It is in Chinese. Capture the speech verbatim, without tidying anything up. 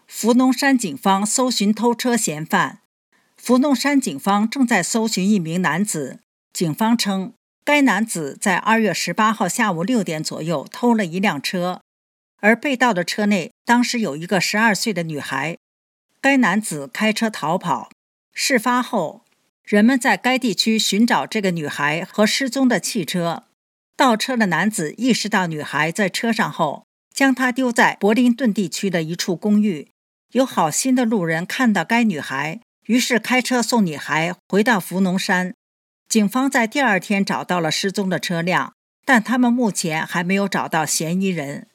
福农山警方搜寻偷车嫌犯。福农山警方正在搜寻一名男子，警方称该男子在二月十八号下午六点左右偷了一辆车，而被盗的车内当时有一个十二岁的女孩。该男子开车逃跑。事发后，人们在该地区寻找这个女孩和失踪的汽车。盗车的男子意识到女孩在车上后，将她丢在柏林顿地区的一处公寓。有好心的路人看到该女孩，于是开车送女孩回到福农山。警方在第二天找到了失踪的车辆，但他们目前还没有找到嫌疑人。